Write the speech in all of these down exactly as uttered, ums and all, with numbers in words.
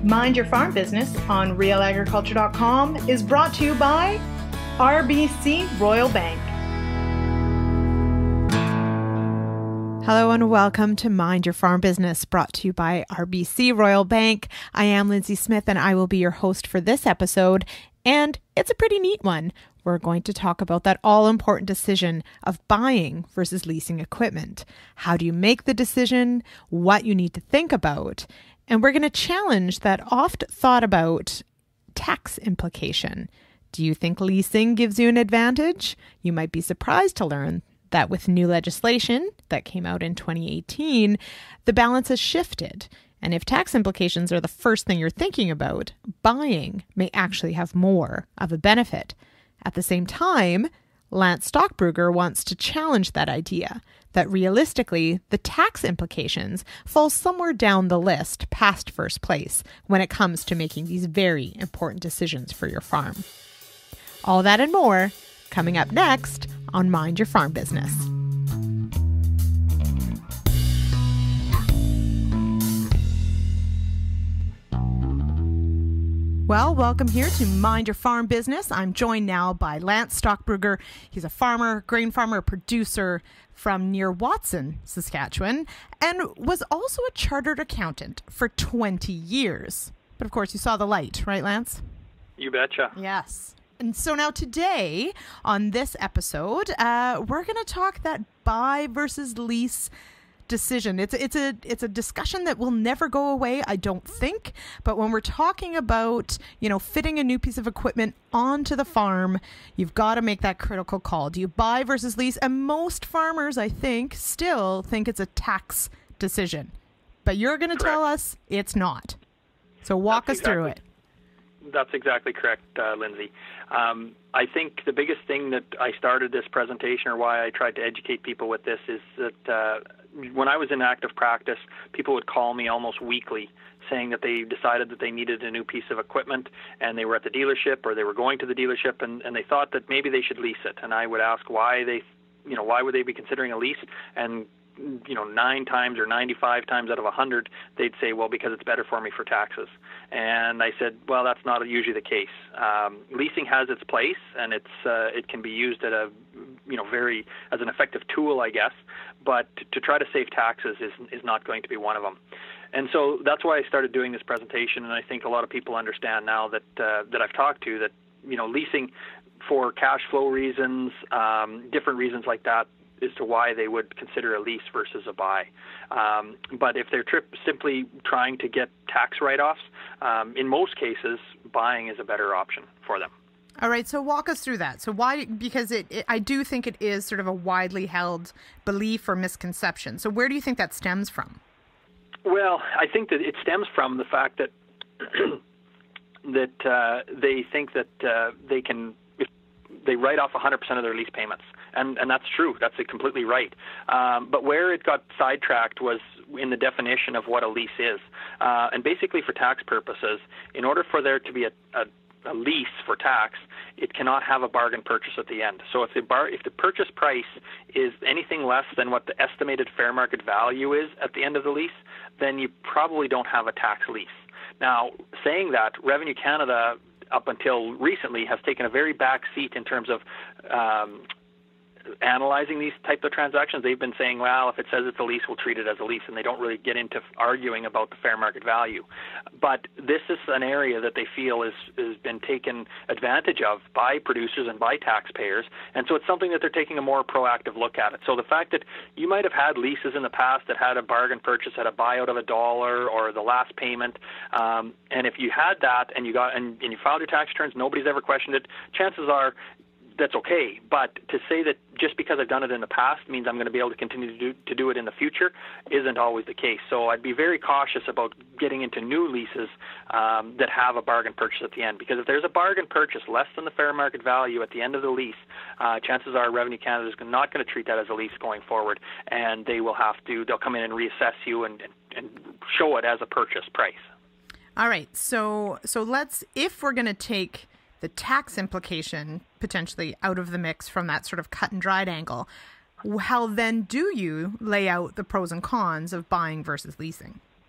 Mind Your Farm Business on real agriculture dot com is brought to you by R B C Royal Bank. Hello and welcome to Mind Your Farm Business, brought to you by R B C Royal Bank. I am Lindsay Smith and I will be your host for this episode, and it's a pretty neat one. We're going to talk about that all-important decision of buying versus leasing equipment. How do you make the decision? What you need to think about? And we're going to challenge that oft thought about tax implication. Do you think leasing gives you an advantage? You might be surprised to learn that with new legislation that came out in twenty eighteen, the balance has shifted. And if tax implications are the first thing you're thinking about, buying may actually have more of a benefit. At the same time, Lance Stockbrugger wants to challenge that idea, that realistically, the tax implications fall somewhere down the list past first place when it comes to making these very important decisions for your farm. All that and more coming up next on Mind Your Farm Business. Well, welcome here to Mind Your Farm Business. I'm joined now by Lance Stockbrugger. He's a farmer, grain farmer, producer from near Watson, Saskatchewan, and was also a chartered accountant for twenty years. But of course, you saw the light, right, Lance? You betcha. Yes. And so now today, on this episode, uh, we're going to talk that buy versus lease decision. It's it's a it's a discussion that will never go away, I don't think. But when we're talking about, you know, fitting a new piece of equipment onto the farm, you've got to make that critical call. Do you buy versus lease? And most farmers, I think, still think it's a tax decision. But you're going to tell us it's not. So walk That's us through exactly, it. That's exactly correct, uh, Lindsay. Um, I think the biggest thing that I started this presentation, or why I tried to educate people with this, is that uh, when I was in active practice, people would call me almost weekly saying that they decided that they needed a new piece of equipment and they were at the dealership or they were going to the dealership and, and they thought that maybe they should lease it. And I would ask why they, you know, why would they be considering a lease? And you know, nine times or ninety-five times out of a hundred, they'd say, well, because it's better for me for taxes. And I said, well, that's not usually the case. Um, leasing has its place, and it's uh, it can be used at a, you know, very as an effective tool, I guess. But to try to save taxes is is not going to be one of them. And so that's why I started doing this presentation. And I think a lot of people understand now that uh, that I've talked to that, you know, leasing for cash flow reasons, um, different reasons like that, as to why they would consider a lease versus a buy. Um, but if they're trip, simply trying to get tax write-offs, um, in most cases, buying is a better option for them. All right, so walk us through that. So why, because it, it, I do think it is sort of a widely held belief or misconception. So where do you think that stems from? Well, I think that it stems from the fact that that uh, they think that uh, they can, if they write off one hundred percent of their lease payments. And, and that's true. That's completely right. Um, but where it got sidetracked was in the definition of what a lease is. Uh, and basically for tax purposes, in order for there to be a, a, a lease for tax, it cannot have a bargain purchase at the end. So if the, bar, if the purchase price is anything less than what the estimated fair market value is at the end of the lease, then you probably don't have a tax lease. Now, saying that, Revenue Canada, up until recently, has taken a very back seat in terms of um, analyzing these type of transactions. They've been saying, well, if it says it's a lease, we'll treat it as a lease, and they don't really get into arguing about the fair market value. But this is an area that they feel is has been taken advantage of by producers and by taxpayers, and so it's something that they're taking a more proactive look at it. So the fact that you might have had leases in the past that had a bargain purchase at a buyout of a dollar or the last payment, um, and if you had that and you got and, and you filed your tax returns, nobody's ever questioned it, chances are that's okay. But to say that just because I've done it in the past means I'm going to be able to continue to do, to do it in the future isn't always the case. So I'd be very cautious about getting into new leases um, that have a bargain purchase at the end, because if there's a bargain purchase less than the fair market value at the end of the lease, uh, chances are Revenue Canada is not going to treat that as a lease going forward, and they will have to, they'll come in and reassess you and, and, and show it as a purchase price. All right. So, so let's, if we're going to take the tax implication potentially out of the mix from that sort of cut and dried angle, how then do you lay out the pros and cons of buying versus leasing?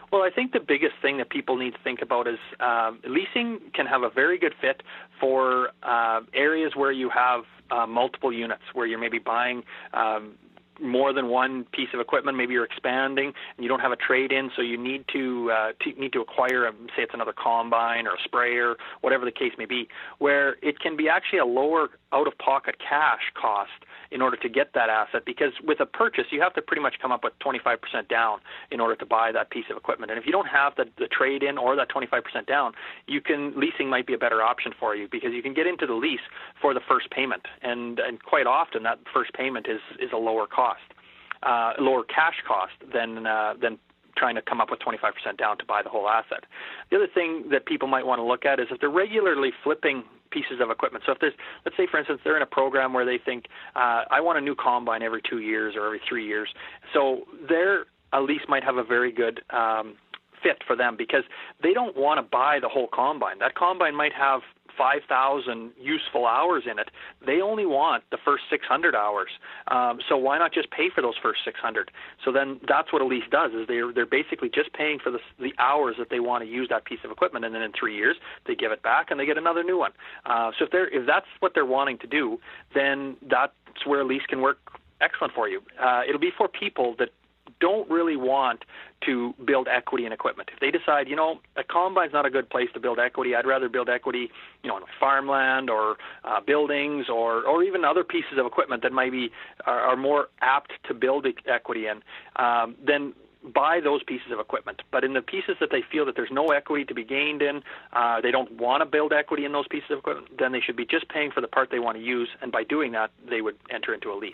Well, I think the biggest thing that people need to think about is um, leasing can have a very good fit for uh, areas where you have uh, multiple units, where you're maybe buying um, more than one piece of equipment. Maybe you're expanding and you don't have a trade-in, so you need to, uh, to need to acquire, a, say it's another combine or a sprayer, whatever the case may be, where it can be actually a lower out-of-pocket cash cost in order to get that asset, because with a purchase, you have to pretty much come up with twenty-five percent down in order to buy that piece of equipment. And if you don't have the, the trade-in or that twenty-five percent down, you can leasing might be a better option for you, because you can get into the lease for the first payment. And, and quite often, that first payment is, is a lower cost, uh, lower cash cost than uh, than trying to come up with twenty-five percent down to buy the whole asset. The other thing that people might want to look at is if they're regularly flipping pieces of equipment. So if there's, let's say, for instance, they're in a program where they think, uh, I want a new combine every two years or every three years. So their a lease might have a very good um, fit for them, because they don't want to buy the whole combine. That combine might have five thousand useful hours in it. They only want the first six hundred hours. Um, so why not just pay for those first six hundred? So then that's what a lease does, is they're, they're basically just paying for the, the hours that they want to use that piece of equipment, and then in three years they give it back and they get another new one. Uh, so if, they're, if that's what they're wanting to do, then that's where a lease can work excellent for you. Uh, it'll be for people that don't really want to build equity in equipment. If they decide, you know, a combine's not a good place to build equity, I'd rather build equity, you know, on my farmland or uh, buildings or, or even other pieces of equipment that might be are, are more apt to build equity in, um, then buy those pieces of equipment. But in the pieces that they feel that there's no equity to be gained in, uh, they don't want to build equity in those pieces of equipment, then they should be just paying for the part they want to use, and by doing that, they would enter into a lease.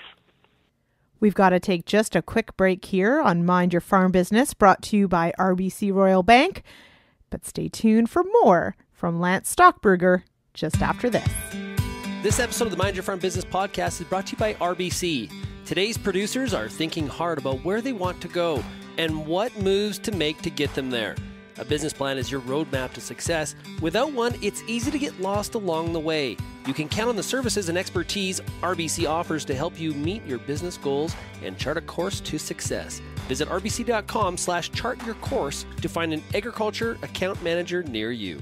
We've got to take just a quick break here on Mind Your Farm Business, brought to you by R B C Royal Bank. But stay tuned for more from Lance Stockberger just after this. This episode of the Mind Your Farm Business podcast is brought to you by R B C. Today's producers are thinking hard about where they want to go and what moves to make to get them there. A business plan is your roadmap to success. Without one, it's easy to get lost along the way. You can count on the services and expertise R B C offers to help you meet your business goals and chart a course to success. Visit rbc.com slash chart your course to find an agriculture account manager near you.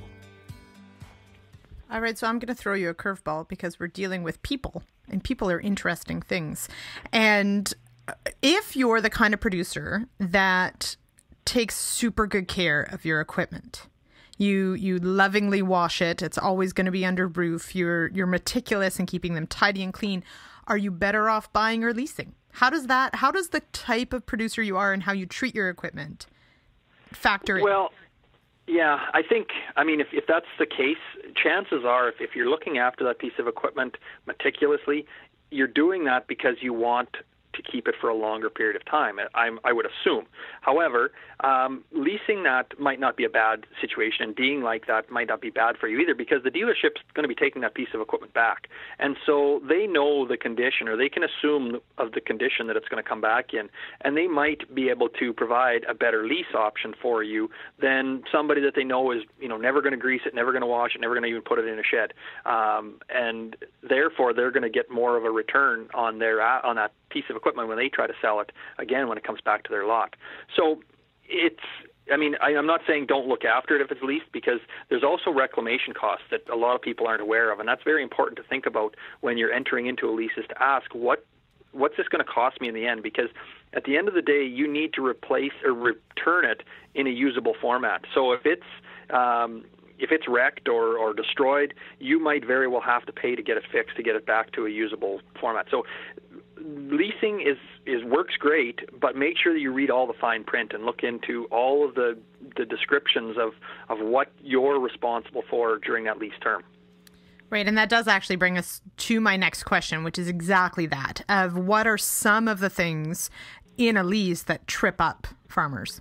All right, so I'm going to throw you a curveball, because we're dealing with people, and people are interesting things. And if you're the kind of producer that takes super good care of your equipment, you you lovingly wash it, it's always going to be under roof, you're you're meticulous in keeping them tidy and clean, are you better off buying or leasing? How does that how does the type of producer you are and how you treat your equipment factor in? Well, yeah, I think, I mean, if, if that's the case, chances are if, if you're looking after that piece of equipment meticulously, you're doing that because you want to keep it for a longer period of time, I'm, I would assume. However, um, leasing that might not be a bad situation, and being like that might not be bad for you either, because the dealership's going to be taking that piece of equipment back. And so they know the condition, or they can assume of the condition that it's going to come back in, and they might be able to provide a better lease option for you than somebody that they know is, you know, never going to grease it, never going to wash it, never going to even put it in a shed. Um, and therefore, they're going to get more of a return on their on that piece of equipment when they try to sell it again when it comes back to their lot. So it's, I mean, I, I'm not saying don't look after it if it's leased, because there's also reclamation costs that a lot of people aren't aware of, and that's very important to think about when you're entering into a lease, is to ask what what's this going to cost me in the end, because at the end of the day, you need to replace or return it in a usable format. So if it's um, if it's wrecked or, or destroyed, you might very well have to pay to get it fixed, to get it back to a usable format. So leasing is, is works great, but make sure that you read all the fine print and look into all of the, the descriptions of, of what you're responsible for during that lease term. Right, and that does actually bring us to my next question, which is exactly that, of what are some of the things in a lease that trip up farmers?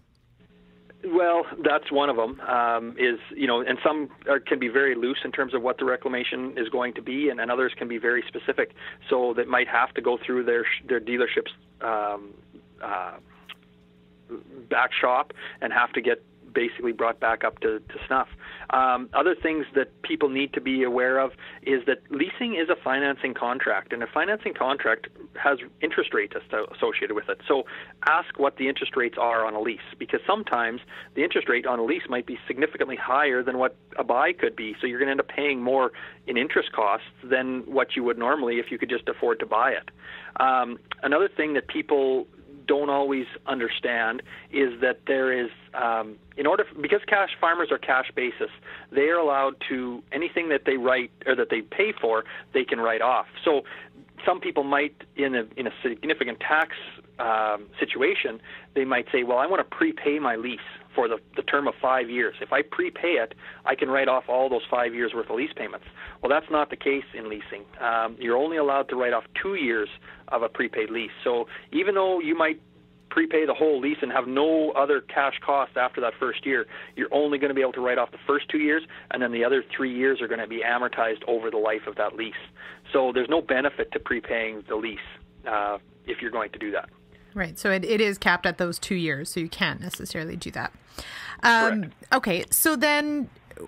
Well, that's one of them, um, is, you know, and some are, can be very loose in terms of what the reclamation is going to be, and, and others can be very specific, so that might have to go through their their dealership's um, uh, back shop and have to get basically brought back up to, to snuff. Um, other things that people need to be aware of is that leasing is a financing contract, and a financing contract has interest rates associated with it. So ask what the interest rates are on a lease, because sometimes the interest rate on a lease might be significantly higher than what a buy could be. So you're going to end up paying more in interest costs than what you would normally if you could just afford to buy it. Um, another thing that people don't always understand is that there is, um, in order, because cash farmers are cash basis, they are allowed to, anything that they write or that they pay for, they can write off. So some people might, in a in a significant tax um, situation, they might say, well, I want to prepay my lease for the, the term of five years. If I prepay it, I can write off all those five years worth of lease payments. Well, that's not the case in leasing. Um, you're only allowed to write off two years of a prepaid lease. So even though you might prepay the whole lease and have no other cash costs after that first year, you're only going to be able to write off the first two years, and then the other three years are going to be amortized over the life of that lease. So there's no benefit to prepaying the lease uh, if you're going to do that. Right. So it, it is capped at those two years, so you can't necessarily do that. Um, okay. So then,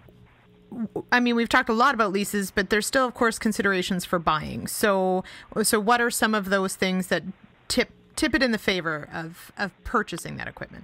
I mean, we've talked a lot about leases, but there's still, of course, considerations for buying. So, so what are some of those things that tip tip it in the favor of, of purchasing that equipment?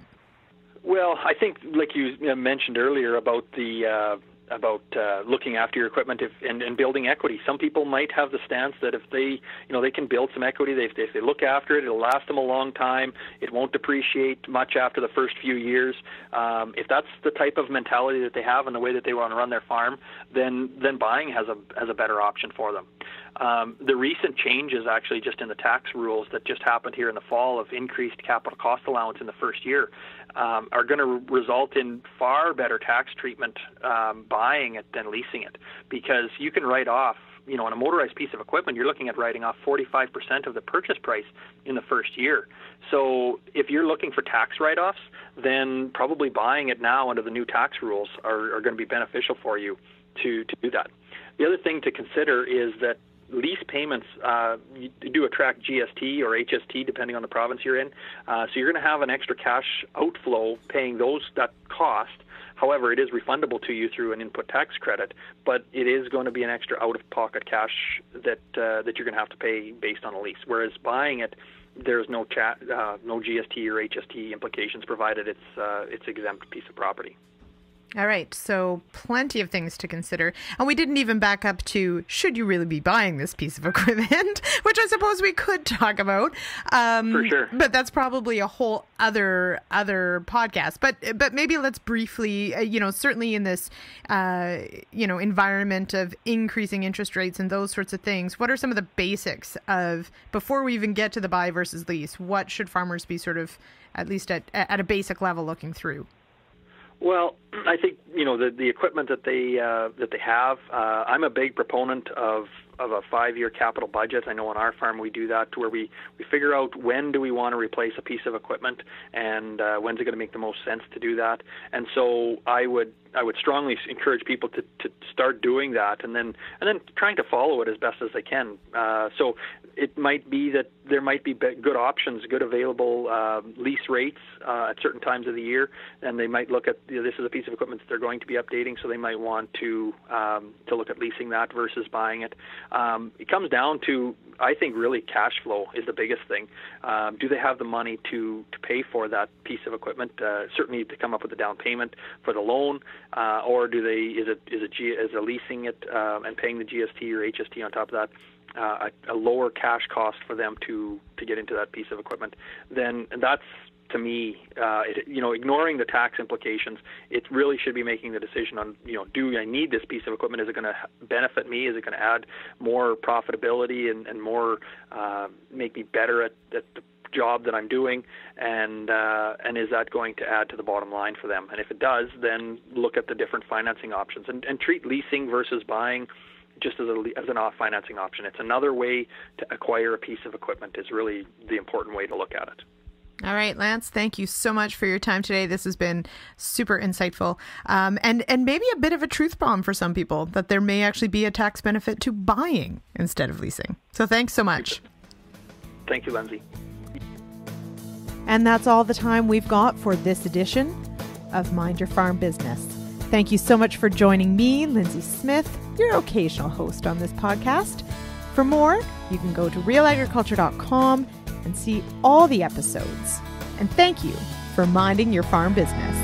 Well, I think, like you mentioned earlier about the uh, about uh, looking after your equipment if, and, and building equity. Some people might have the stance that if they, you know, they can build some equity, they, if they look after it, it'll last them a long time. It won't depreciate much after the first few years. Um, if that's the type of mentality that they have and the way that they want to run their farm, then then buying has a has a better option for them. Um, the recent changes, actually, just in the tax rules that just happened here in the fall of increased capital cost allowance in the first year, um, are going to re- result in far better tax treatment um, buying it than leasing it, because you can write off, you know, on a motorized piece of equipment, you're looking at writing off forty-five percent of the purchase price in the first year. So if you're looking for tax write-offs, then probably buying it now under the new tax rules are, are going to be beneficial for you to, to do that. The other thing to consider is that lease payments uh, you do attract G S T or H S T depending on the province you're in. Uh, so you're going to have an extra cash outflow paying those that cost. However, it is refundable to you through an input tax credit, but it is going to be an extra out-of-pocket cash that uh, that you're going to have to pay based on a lease. Whereas buying it, there's no cha- uh, no G S T or H S T implications provided it's uh, it's exempt piece of property. All right, so plenty of things to consider. And we didn't even back up to, should you really be buying this piece of equipment, which I suppose we could talk about. Um, For sure. But that's probably a whole other other podcast. But but maybe let's briefly, uh, you know, certainly in this, uh, you know, environment of increasing interest rates and those sorts of things, what are some of the basics of, before we even get to the buy versus lease, what should farmers be sort of, at least at, at a basic level, looking through? Well, I think, you know, the the equipment that they uh, that they have. Uh, I'm a big proponent of of a five-year capital budget. I know on our farm we do that, to where we, we figure out when do we want to replace a piece of equipment, and uh, when's it going to make the most sense to do that. And so I would I would strongly encourage people to, to start doing that, and then and then trying to follow it as best as they can. Uh, so it might be that there might be good options, good available uh, lease rates uh, at certain times of the year, and they might look at, you know, this is a piece of equipment that they're going to be updating, so they might want to um, to look at leasing that versus buying it. Um, it comes down to, I think, really cash flow is the biggest thing. Um, do they have the money to, to pay for that piece of equipment? Uh, certainly to come up with a down payment for the loan, uh, or do they is it is it G, is it leasing it uh, and paying the G S T or H S T on top of that? Uh, a, a lower cash cost for them to, to get into that piece of equipment, then that's, to me, uh, it, you know, ignoring the tax implications, it really should be making the decision on, you know, do I need this piece of equipment? Is it going to benefit me? Is it going to add more profitability and, and more, uh, make me better at, at the job that I'm doing? And uh, and is that going to add to the bottom line for them? And if it does, then look at the different financing options and, and treat leasing versus buying just as, a, as an off financing option. It's another way to acquire a piece of equipment is really the important way to look at it. All right, Lance, thank you so much for your time today. This has been super insightful, um, and, and maybe a bit of a truth bomb for some people, that there may actually be a tax benefit to buying instead of leasing. So thanks so much. Thank you, Lindsay. And that's all the time we've got for this edition of Mind Your Farm Business. Thank you so much for joining me, Lindsay Smith, your occasional host on this podcast. For more, you can go to real agriculture dot com and see all the episodes. And thank you for minding your farm business.